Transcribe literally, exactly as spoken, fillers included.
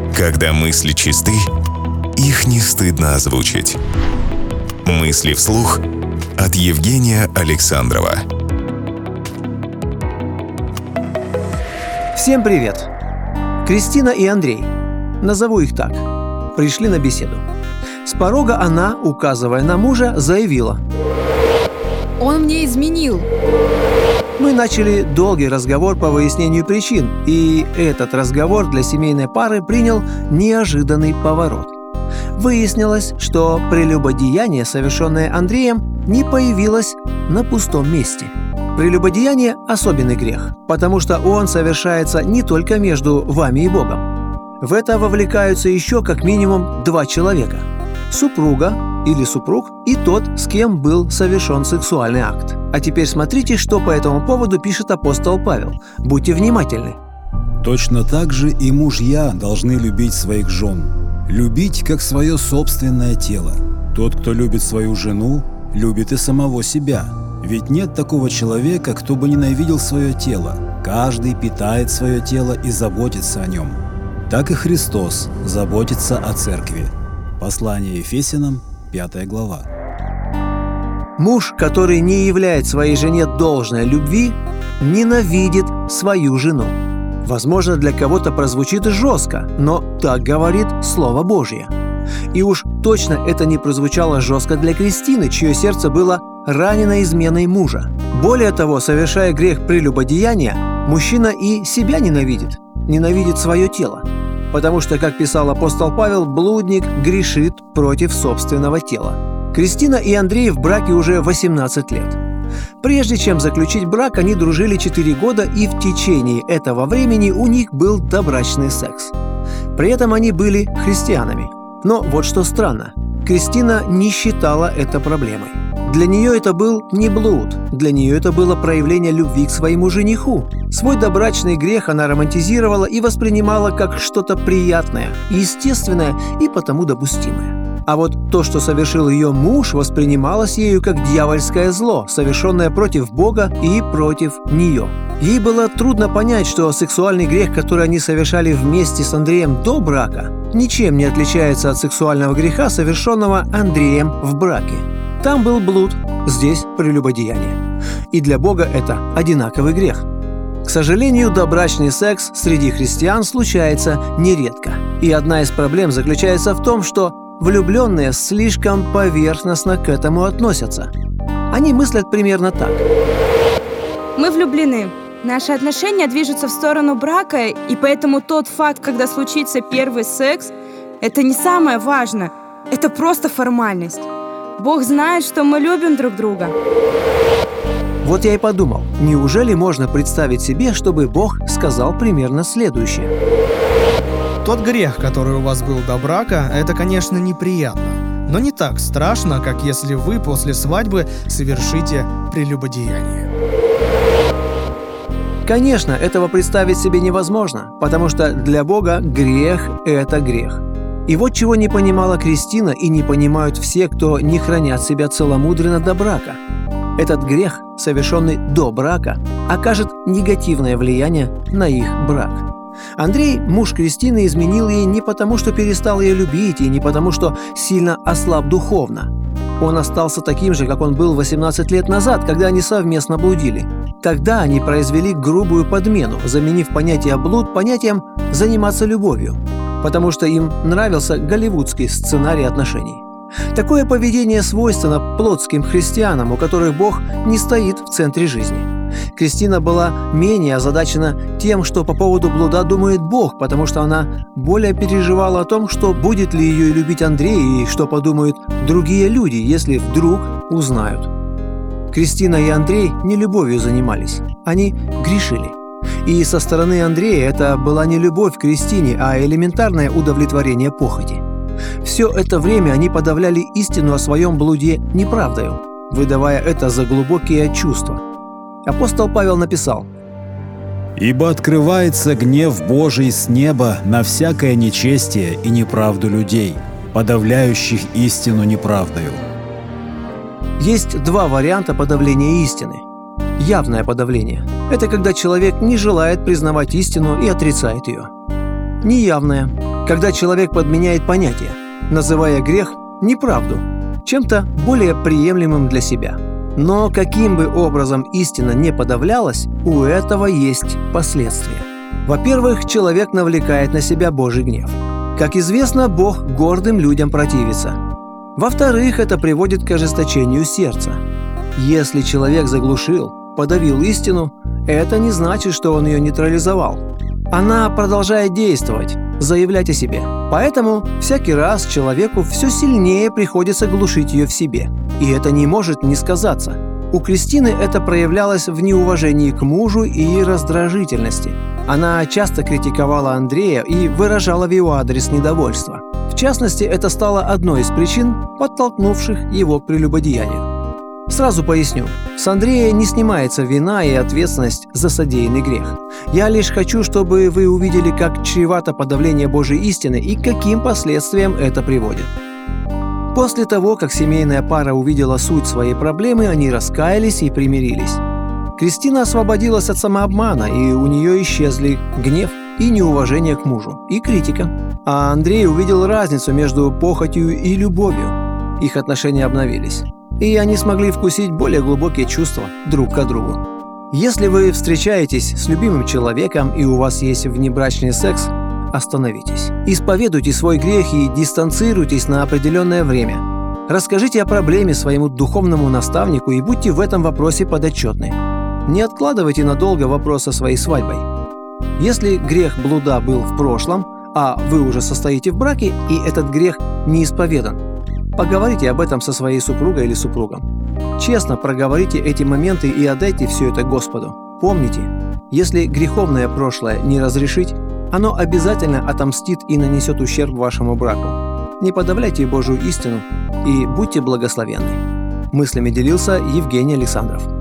Когда мысли чисты, их не стыдно озвучить. Мысли вслух от Евгения Александрова. Всем привет! Кристина и Андрей, назову их так, пришли на беседу. С порога она, указывая на мужа, заявила: «Он мне изменил». Мы начали долгий разговор по выяснению причин, и этот разговор для семейной пары принял неожиданный поворот. Выяснилось, что прелюбодеяние, совершенное Андреем, не появилось на пустом месте. Прелюбодеяние – особенный грех, потому что он совершается не только между вами и Богом. В это вовлекаются еще как минимум два человека – супруга или супруг и тот, с кем был совершен сексуальный акт. А теперь смотрите, что по этому поводу пишет апостол Павел. Будьте внимательны. Точно так же и мужья должны любить своих жен. Любить, как свое собственное тело. Тот, кто любит свою жену, любит и самого себя. Ведь нет такого человека, кто бы ненавидел свое тело. Каждый питает свое тело и заботится о нем. Так и Христос заботится о церкви. Послание Ефесянам, пятая глава. Муж, который не являет своей жене должной любви, ненавидит свою жену. Возможно, для кого-то прозвучит жестко, но так говорит Слово Божье. И уж точно это не прозвучало жестко для Кристины, чье сердце было ранено изменой мужа. Более того, совершая грех прелюбодеяния, мужчина и себя ненавидит, ненавидит свое тело. Потому что, как писал апостол Павел, блудник грешит против собственного тела. Кристина и Андрей в браке уже восемнадцать лет. Прежде чем заключить брак, они дружили четыре года, и в течение этого времени у них был добрачный секс. При этом они были христианами. Но вот что странно, Кристина не считала это проблемой. Для нее это был не блуд, для нее это было проявление любви к своему жениху. Свой добрачный грех она романтизировала и воспринимала как что-то приятное, естественное и потому допустимое. А вот то, что совершил ее муж, воспринималось ею как дьявольское зло, совершенное против Бога и против нее. Ей было трудно понять, что сексуальный грех, который они совершали вместе с Андреем до брака, ничем не отличается от сексуального греха, совершенного Андреем в браке. Там был блуд, здесь прелюбодеяние. И для Бога это одинаковый грех. К сожалению, добрачный секс среди христиан случается нередко. И одна из проблем заключается в том, что влюбленные слишком поверхностно к этому относятся. Они мыслят примерно так. Мы влюблены. Наши отношения движутся в сторону брака, и поэтому тот факт, когда случится первый секс, это не самое важное. Это просто формальность. Бог знает, что мы любим друг друга. Вот я и подумал, неужели можно представить себе, чтобы Бог сказал примерно следующее? Тот грех, который у вас был до брака, это, конечно, неприятно, но не так страшно, как если вы после свадьбы совершите прелюбодеяние. Конечно, этого представить себе невозможно, потому что для Бога грех – это грех. И вот чего не понимала Кристина и не понимают все, кто не хранят себя целомудренно до брака. Этот грех, совершенный до брака, окажет негативное влияние на их брак. Андрей, муж Кристины, изменил ей не потому, что перестал ее любить, и не потому, что сильно ослаб духовно. Он остался таким же, как он был восемнадцать лет назад, когда они совместно блудили. Тогда они произвели грубую подмену, заменив понятие «блуд» понятием «заниматься любовью», потому что им нравился голливудский сценарий отношений. Такое поведение свойственно плотским христианам, у которых Бог не стоит в центре жизни. Кристина была менее озадачена тем, что по поводу блуда думает Бог, потому что она более переживала о том, что будет ли ее любить Андрей и что подумают другие люди, если вдруг узнают. Кристина и Андрей не любовью занимались, они грешили. И со стороны Андрея это была не любовь к Кристине, а элементарное удовлетворение похоти. Все это время они подавляли истину о своем блуде неправдою, выдавая это за глубокие чувства. Апостол Павел написал: «Ибо открывается гнев Божий с неба на всякое нечестие и неправду людей, подавляющих истину неправдою». Есть два варианта подавления истины. Явное подавление – это когда человек не желает признавать истину и отрицает ее. Неявное – когда человек подменяет понятия, называя грех неправду, чем-то более приемлемым для себя. Но каким бы образом истина не подавлялась, у этого есть последствия. Во-первых, человек навлекает на себя Божий гнев. Как известно, Бог гордым людям противится. Во-вторых, это приводит к ожесточению сердца. Если человек заглушил, подавил истину, это не значит, что он ее нейтрализовал. Она продолжает действовать, заявлять о себе. Поэтому всякий раз человеку все сильнее приходится глушить ее в себе. И это не может не сказаться. У Кристины это проявлялось в неуважении к мужу и раздражительности. Она часто критиковала Андрея и выражала в его адрес недовольство. В частности, это стало одной из причин, подтолкнувших его к прелюбодеянию. Сразу поясню, с Андрея не снимается вина и ответственность за содеянный грех. Я лишь хочу, чтобы вы увидели, как чревато подавление Божьей истины и к каким последствиям это приводит. После того, как семейная пара увидела суть своей проблемы, они раскаялись и примирились. Кристина освободилась от самообмана, и у нее исчезли гнев и неуважение к мужу, и критика. А Андрей увидел разницу между похотью и любовью. Их отношения обновились, и они смогли вкусить более глубокие чувства друг к другу. Если вы встречаетесь с любимым человеком и у вас есть внебрачный секс, остановитесь. Исповедуйте свой грех и дистанцируйтесь на определенное время. Расскажите о проблеме своему духовному наставнику и будьте в этом вопросе подотчетны. Не откладывайте надолго вопрос о своей свадьбой. Если грех блуда был в прошлом, а вы уже состоите в браке, и этот грех не исповедан, поговорите об этом со своей супругой или супругом. Честно проговорите эти моменты и отдайте все это Господу. Помните, если греховное прошлое не разрешить, оно обязательно отомстит и нанесет ущерб вашему браку. Не подавляйте Божью истину и будьте благословенны. Мыслями делился Евгений Александров.